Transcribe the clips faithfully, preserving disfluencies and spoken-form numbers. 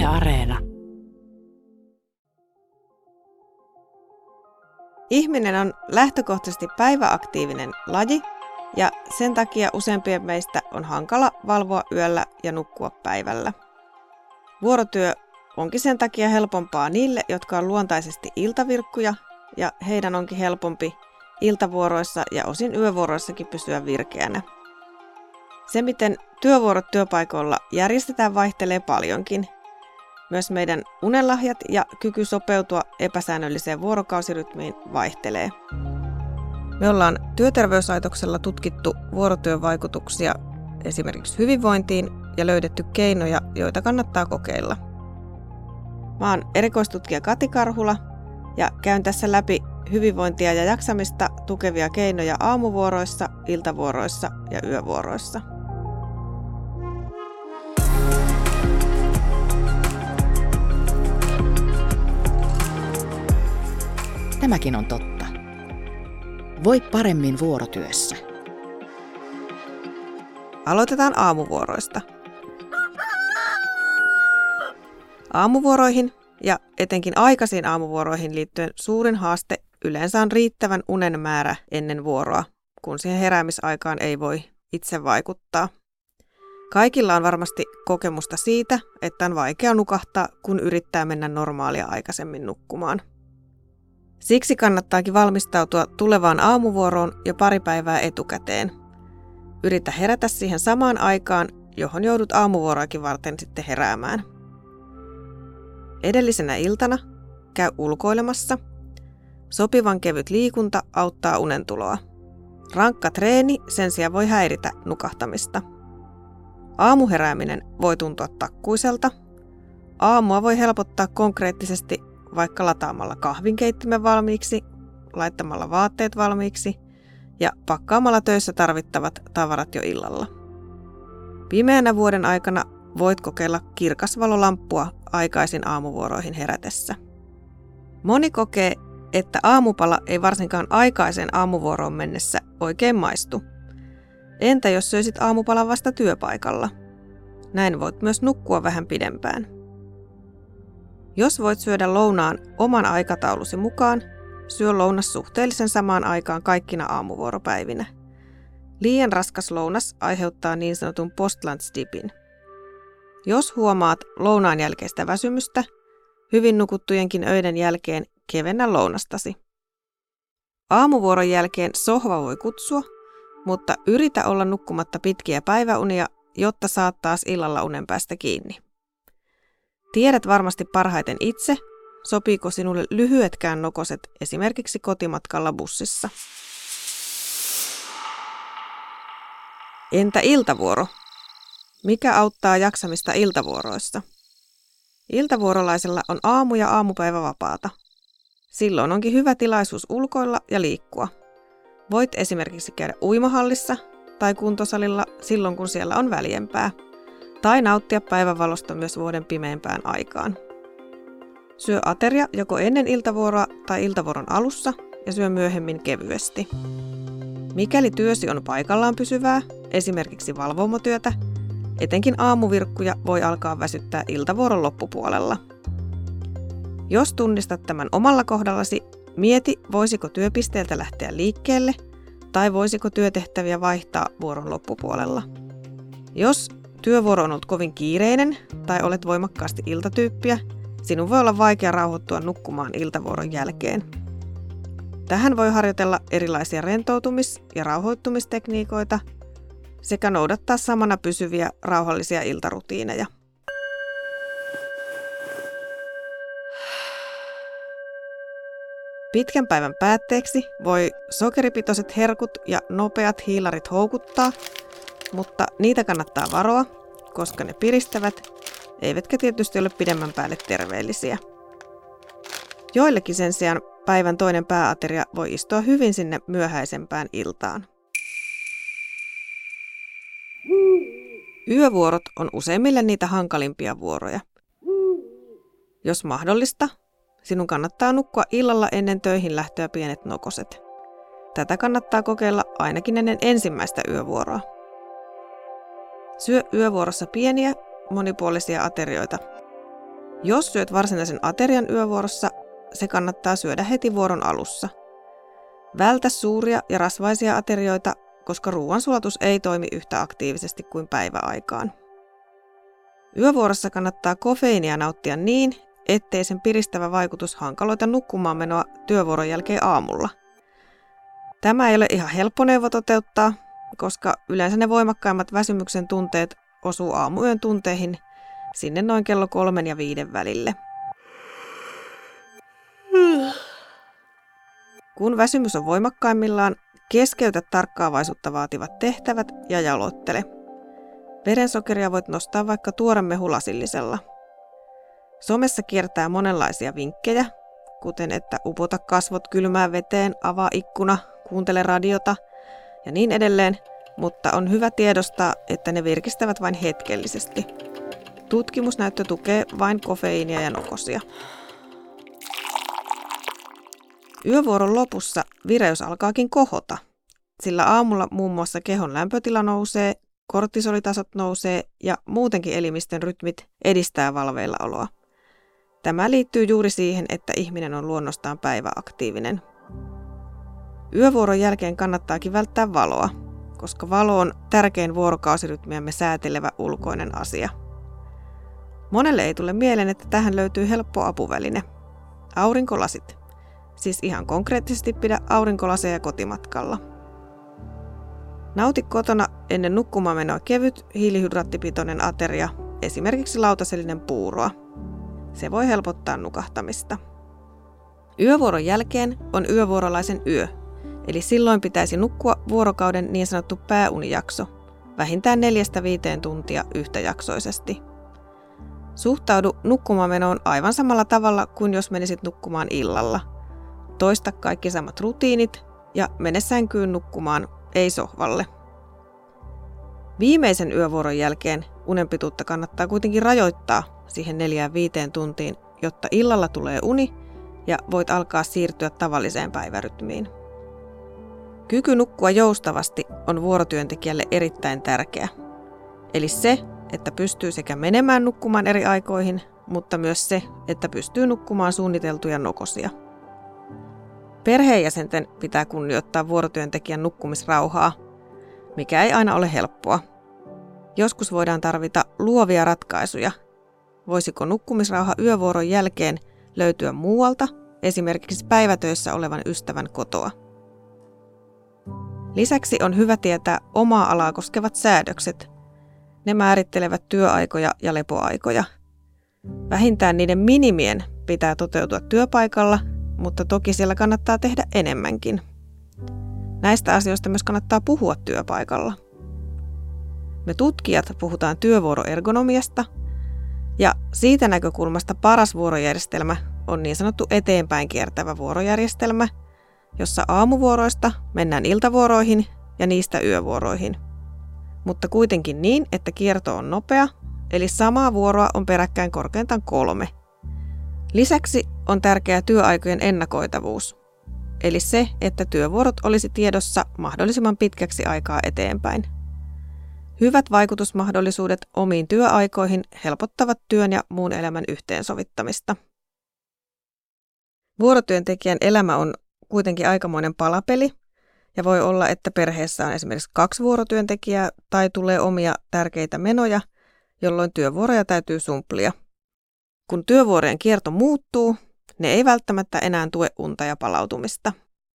Areena. Ihminen on lähtökohtaisesti päiväaktiivinen laji ja sen takia useimpien meistä on hankala valvoa yöllä ja nukkua päivällä. Vuorotyö onkin sen takia helpompaa niille, jotka on luontaisesti iltavirkkuja, ja heidän onkin helpompi iltavuoroissa ja osin yövuoroissakin pysyä virkeänä. Se, miten työvuorot työpaikoilla järjestetään, vaihtelee paljonkin. Myös meidän unelahjat ja kyky sopeutua epäsäännölliseen vuorokausirytmiin vaihtelee. Me ollaan Työterveyslaitoksella tutkittu vuorotyön vaikutuksia esimerkiksi hyvinvointiin ja löydetty keinoja, joita kannattaa kokeilla. Mä oon erikoistutkija Kati Karhula ja käyn tässä läpi hyvinvointia ja jaksamista tukevia keinoja aamuvuoroissa, iltavuoroissa ja yövuoroissa. Tämäkin on totta. Voi paremmin vuorotyössä. Aloitetaan aamuvuoroista. Aamuvuoroihin ja etenkin aikaisiin aamuvuoroihin liittyen suurin haaste yleensä on riittävän unen määrä ennen vuoroa, kun siihen heräämisaikaan ei voi itse vaikuttaa. Kaikilla on varmasti kokemusta siitä, että on vaikea nukahtaa, kun yrittää mennä normaalia aikaisemmin nukkumaan. Siksi kannattaakin valmistautua tulevaan aamuvuoroon jo pari päivää etukäteen. Yritä herätä siihen samaan aikaan, johon joudut aamuvuoroakin varten sitten heräämään. Edellisenä iltana käy ulkoilemassa. Sopivan kevyt liikunta auttaa unentuloa. Rankka treeni sen sijaan voi häiritä nukahtamista. Aamuherääminen voi tuntua takkuiselta. Aamua voi helpottaa konkreettisesti vaikka lataamalla kahvinkeittimen valmiiksi, laittamalla vaatteet valmiiksi ja pakkaamalla töissä tarvittavat tavarat jo illalla. Pimeänä vuoden aikana voit kokeilla kirkasvalolamppua aikaisin aamuvuoroihin herätessä. Moni kokee, että aamupala ei varsinkaan aikaiseen aamuvuoroon mennessä oikein maistu. Entä jos söisit aamupalan vasta työpaikalla? Näin voit myös nukkua vähän pidempään. Jos voit syödä lounaan oman aikataulusi mukaan, syö lounas suhteellisen samaan aikaan kaikkina aamuvuoropäivinä. Liian raskas lounas aiheuttaa niin sanotun post-lunch-dipin. Jos huomaat lounaan jälkeistä väsymystä, hyvin nukuttujenkin öiden jälkeen kevennä lounastasi. Aamuvuoron jälkeen sohva voi kutsua, mutta yritä olla nukkumatta pitkiä päiväunia, jotta saat taas illalla unen päästä kiinni. Tiedät varmasti parhaiten itse, sopiiko sinulle lyhyetkään nokoset esimerkiksi kotimatkalla bussissa. Entä iltavuoro? Mikä auttaa jaksamista iltavuoroissa? Iltavuorolaisella on aamu- ja aamupäivä vapaata. Silloin onkin hyvä tilaisuus ulkoilla ja liikkua. Voit esimerkiksi käydä uimahallissa tai kuntosalilla silloin, kun siellä on väljempää. Tai nauttia päivänvalosta myös vuoden pimeimpään aikaan. Syö ateria joko ennen iltavuoroa tai iltavuoron alussa ja syö myöhemmin kevyesti. Mikäli työsi on paikallaan pysyvää, esimerkiksi valvomotyötä, etenkin aamuvirkkuja voi alkaa väsyttää iltavuoron loppupuolella. Jos tunnistat tämän omalla kohdallasi, mieti, voisiko työpisteeltä lähteä liikkeelle tai voisiko työtehtäviä vaihtaa vuoron loppupuolella. Jos työvuoro on ollut kovin kiireinen tai olet voimakkaasti iltatyyppiä, sinun voi olla vaikea rauhoittua nukkumaan iltavuoron jälkeen. Tähän voi harjoitella erilaisia rentoutumis- ja rauhoittumistekniikoita sekä noudattaa samana pysyviä rauhallisia iltarutiineja. Pitkän päivän päätteeksi voi sokeripitoiset herkut ja nopeat hiilarit houkuttaa, mutta niitä kannattaa varoa, koska ne piristävät, eivätkä tietysti ole pidemmän päälle terveellisiä. Joillekin sen sijaan päivän toinen pääateria voi istua hyvin sinne myöhäisempään iltaan. Yövuorot on useimmille niitä hankalimpia vuoroja. Jos mahdollista, sinun kannattaa nukkua illalla ennen töihin lähtöä pienet nokoset. Tätä kannattaa kokeilla ainakin ennen ensimmäistä yövuoroa. Syö yövuorossa pieniä, monipuolisia aterioita. Jos syöt varsinaisen aterian yövuorossa, se kannattaa syödä heti vuoron alussa. Vältä suuria ja rasvaisia aterioita, koska ruoansulatus ei toimi yhtä aktiivisesti kuin päiväaikaan. Yövuorossa kannattaa kofeiinia nauttia niin, ettei sen piristävä vaikutus hankaloita nukkumaanmenoa työvuoron jälkeen aamulla. Tämä ei ole ihan helppo neuvo toteuttaa, koska yleensä ne voimakkaimmat väsymyksen tunteet osuu aamuyön tunteihin sinne noin kello kolmen ja viiden välille. Kun väsymys on voimakkaimmillaan, keskeytä tarkkaavaisuutta vaativat tehtävät ja jaloittele. Verensokeria voit nostaa vaikka tuoremehu-lasillisella. Somessa kiertää monenlaisia vinkkejä, kuten että upota kasvot kylmään veteen, avaa ikkuna, kuuntele radiota ja niin edelleen, mutta on hyvä tiedostaa, että ne virkistävät vain hetkellisesti. Tutkimusnäyttö tukee vain kofeiinia ja nokosia. Yövuoron lopussa vireys alkaakin kohota, sillä aamulla muun muassa kehon lämpötila nousee, kortisolitasot nousee ja muutenkin elimistön rytmit edistää valveillaoloa. Tämä liittyy juuri siihen, että ihminen on luonnostaan päiväaktiivinen. Yövuoron jälkeen kannattaakin välttää valoa, koska valo on tärkein vuorokausirytmiämme säätelevä ulkoinen asia. Monelle ei tule mieleen, että tähän löytyy helppo apuväline. Aurinkolasit. Siis ihan konkreettisesti pidä aurinkolaseja kotimatkalla. Nauti kotona ennen nukkumaanmenoa kevyt hiilihydraattipitoinen ateria, esimerkiksi lautasellinen puuroa. Se voi helpottaa nukahtamista. Yövuoron jälkeen on yövuorolaisen yö, eli silloin pitäisi nukkua vuorokauden niin sanottu pääunijakso, vähintään neljästä viiteen tuntia yhtäjaksoisesti. Suhtaudu nukkumaanmenoon aivan samalla tavalla kuin jos menisit nukkumaan illalla. Toista kaikki samat rutiinit ja mene sänkyyn nukkumaan, ei sohvalle. Viimeisen yövuoron jälkeen unenpituutta kannattaa kuitenkin rajoittaa siihen neljään viiteen tuntiin, jotta illalla tulee uni ja voit alkaa siirtyä tavalliseen päivärytmiin. Kyky nukkua joustavasti on vuorotyöntekijälle erittäin tärkeä. Eli se, että pystyy sekä menemään nukkumaan eri aikoihin, mutta myös se, että pystyy nukkumaan suunniteltuja nokosia. Perheenjäsenten pitää kunnioittaa vuorotyöntekijän nukkumisrauhaa, mikä ei aina ole helppoa. Joskus voidaan tarvita luovia ratkaisuja. Voisiko nukkumisrauha yövuoron jälkeen löytyä muualta, esimerkiksi päivätöissä olevan ystävän kotoa? Lisäksi on hyvä tietää omaa alaa koskevat säädökset. Ne määrittelevät työaikoja ja lepoaikoja. Vähintään niiden minimien pitää toteutua työpaikalla, mutta toki siellä kannattaa tehdä enemmänkin. Näistä asioista myös kannattaa puhua työpaikalla. Me tutkijat puhutaan työvuoroergonomiasta, ja siitä näkökulmasta paras vuorojärjestelmä on niin sanottu eteenpäin kiertävä vuorojärjestelmä, jossa aamuvuoroista mennään iltavuoroihin ja niistä yövuoroihin. Mutta kuitenkin niin, että kierto on nopea, eli samaa vuoroa on peräkkäin korkeintaan kolme. Lisäksi on tärkeää työaikojen ennakoitavuus, eli se, että työvuorot olisi tiedossa mahdollisimman pitkäksi aikaa eteenpäin. Hyvät vaikutusmahdollisuudet omiin työaikoihin helpottavat työn ja muun elämän yhteensovittamista. Vuorotyöntekijän elämä on kuitenkin aikamoinen palapeli, ja voi olla, että perheessä on esimerkiksi kaksi vuorotyöntekijää tai tulee omia tärkeitä menoja, jolloin työvuoroja täytyy sumplia. Kun työvuorojen kierto muuttuu, ne ei välttämättä enää tue unta ja palautumista.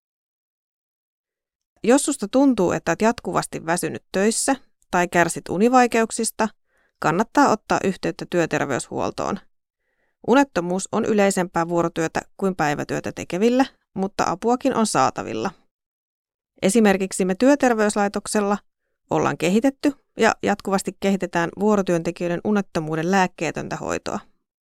Jos susta tuntuu, että olet jatkuvasti väsynyt töissä tai kärsit univaikeuksista, kannattaa ottaa yhteyttä työterveyshuoltoon. Unettomuus on yleisempää vuorotyötä kuin päivätyötä tekevillä, mutta apuakin on saatavilla. Esimerkiksi me työterveyslaitoksella ollaan kehitetty ja jatkuvasti kehitetään vuorotyöntekijöiden unettomuuden lääkkeetöntä hoitoa.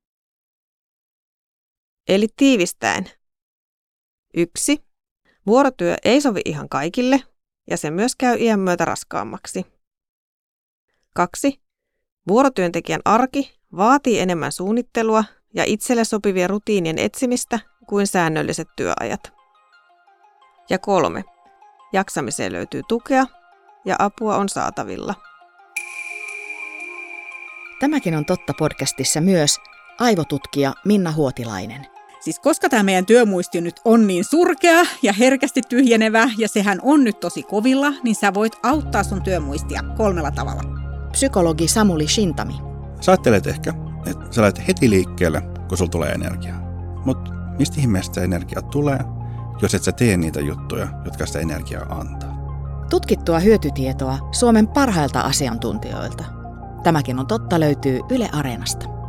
Eli tiivistäen. yksi. Vuorotyö ei sovi ihan kaikille ja se myös käy iän myötä raskaammaksi. kaksi. Vuorotyöntekijän arki vaatii enemmän suunnittelua ja itselle sopivien rutiinien etsimistä kuin säännölliset työajat. Ja kolme. Jaksamiseen löytyy tukea ja apua on saatavilla. Tämäkin on totta podcastissa myös aivotutkija Minna Huotilainen. Siis koska tämä meidän työmuisti nyt on niin surkea ja herkästi tyhjenevä, ja sehän on nyt tosi kovilla, niin sä voit auttaa sun työmuistia kolmella tavalla. Psykologi Samuli Shintami. Sä ajattelet ehkä, että sä lähdet heti liikkeelle, kun sulla tulee energiaa. Mutta mistä ihmeestä se energia tulee, jos et sä tee niitä juttuja, jotka sitä energiaa antaa? Tutkittua hyötytietoa Suomen parhailta asiantuntijoilta. Tämäkin on totta löytyy Yle Areenasta.